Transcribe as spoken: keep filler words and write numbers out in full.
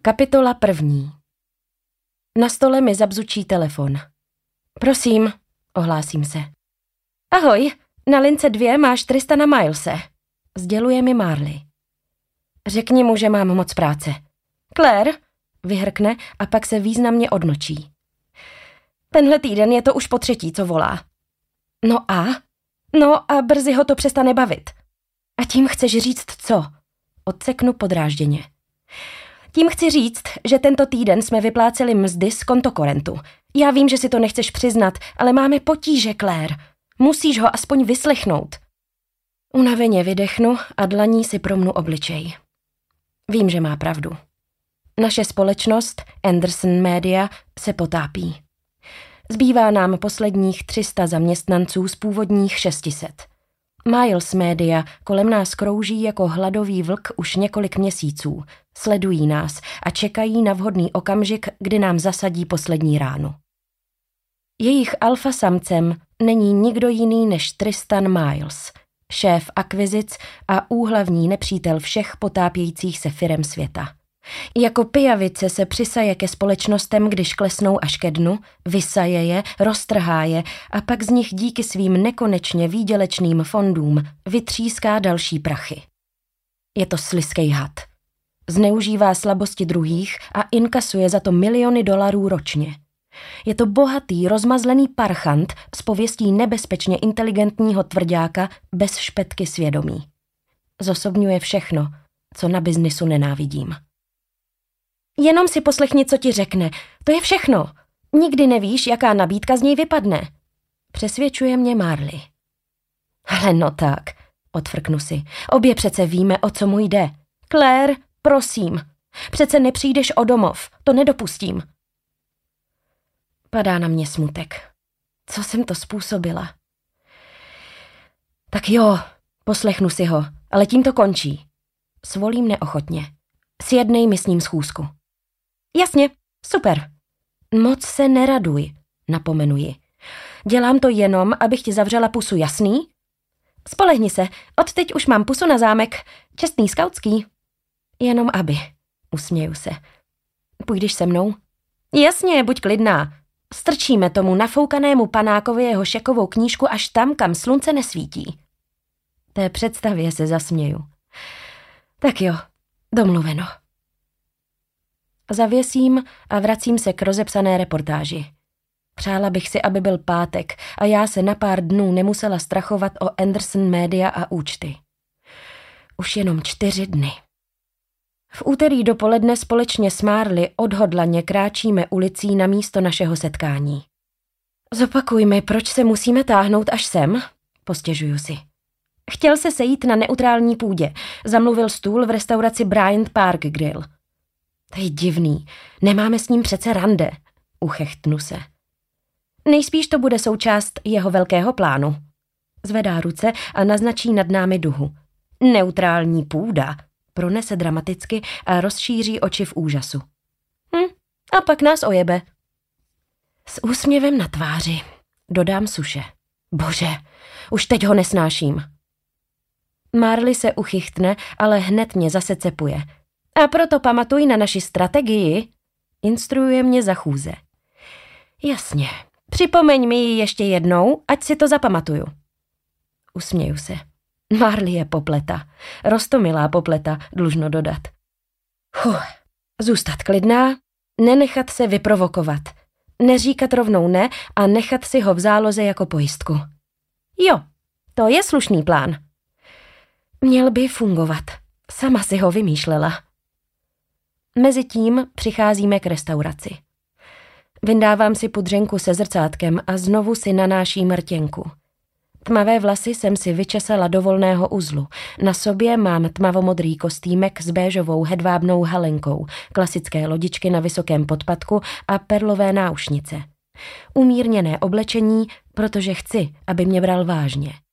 Kapitola první. Na stole mi zabzučí telefon. Prosím, ohlásím se. Ahoj, na lince dvě máš Tristana Milese, sděluje mi Marley. Řekni mu, že mám moc práce. Claire, vyhrkne a pak se významně odmlčí. Tenhle týden je to už po třetí, co volá. No a? No a brzy ho to přestane bavit. A tím chceš říct co? Odseknu podrážděně. Tím chci říct, že tento týden jsme vypláceli mzdy z kontokorentu. Já vím, že si to nechceš přiznat, ale máme potíže, Claire. Musíš ho aspoň vyslechnout. Unaveně vydechnu a dlaní si promnu obličej. Vím, že má pravdu. Naše společnost, Anderson Media, se potápí. Zbývá nám posledních tři sta zaměstnanců z původních šest set. Miles Media kolem nás krouží jako hladový vlk už několik měsíců. Sledují nás a čekají na vhodný okamžik, kdy nám zasadí poslední ránu. Jejich alfa samcem není nikdo jiný než Tristan Miles, šéf akvizic a úhlavní nepřítel všech potápějících se firem světa. Jako pijavice se přisaje ke společnostem, když klesnou až ke dnu, vysaje je, roztrhá je a pak z nich díky svým nekonečně výdělečným fondům vytříská další prachy. Je to slizkej had. Zneužívá slabosti druhých a inkasuje za to miliony dolarů ročně. Je to bohatý, rozmazlený parchant s pověstí nebezpečně inteligentního tvrďáka bez špetky svědomí. Zosobňuje všechno, co na biznisu nenávidím. Jenom si poslechni, co ti řekne. To je všechno. Nikdy nevíš, jaká nabídka z něj vypadne. Přesvědčuje mě Marley. Ale no tak, odfrknu si. Obě přece víme, o co mu jde. Claire, prosím. Přece nepřijdeš o domov. To nedopustím. Padá na mě smutek. Co jsem to způsobila? Tak jo, poslechnu si ho, ale tím to končí. Svolím neochotně. Sjednej mi s ním schůzku. Jasně, super. Moc se neraduj, napomenuji. Dělám to jenom, abych ti zavřela pusu, jasný? Spolehni se, odteď už mám pusu na zámek. Čestný skautský. Jenom aby, usměju se. Půjdeš se mnou? Jasně, buď klidná. Strčíme tomu nafoukanému panákovi jeho šekovou knížku až tam, kam slunce nesvítí. Té představě se zasměju. Tak jo, domluveno. Zavěsím a vracím se k rozepsané reportáži. Přála bych si, aby byl pátek a já se na pár dnů nemusela strachovat o Anderson Media a účty. Už jenom čtyři dny. V úterý dopoledne společně s Marley odhodlaně kráčíme ulicí na místo našeho setkání. Zopakuj mi, proč se musíme táhnout až sem? Postěžuju si. Chtěl se sejít na neutrální půdě. Zamluvil stůl v restauraci Bryant Park Grill. To je divný. Nemáme s ním přece rande. Uchechtnu se. Nejspíš to bude součást jeho velkého plánu. Zvedá ruce a naznačí nad námi duhu. Neutrální půda. Pronese dramaticky a rozšíří oči v úžasu. Hm, a pak nás ojebe. S úsměvem na tváři. Dodám suše. Bože, už teď ho nesnáším. Marley se uchychtne, ale hned mě zase cepuje. A proto pamatuj na naši strategii. Instruuje mě za chůze. Jasně, připomeň mi ji ještě jednou, ať si to zapamatuju. Usměju se. Marley je popleta. Roztomilá popleta, dlužno dodat. Huh, zůstat klidná, nenechat se vyprovokovat. Neříkat rovnou ne a nechat si ho v záloze jako pojistku. Jo, to je slušný plán. Měl by fungovat. Sama si ho vymýšlela. Mezitím přicházíme k restauraci. Vyndávám si pudřenku se zrcátkem a znovu si nanáším rtěnku. Tmavé vlasy jsem si vyčesala do volného uzlu. Na sobě mám tmavomodrý kostýmek s béžovou hedvábnou halenkou, klasické lodičky na vysokém podpatku a perlové náušnice. Umírněné oblečení, protože chci, aby mě bral vážně.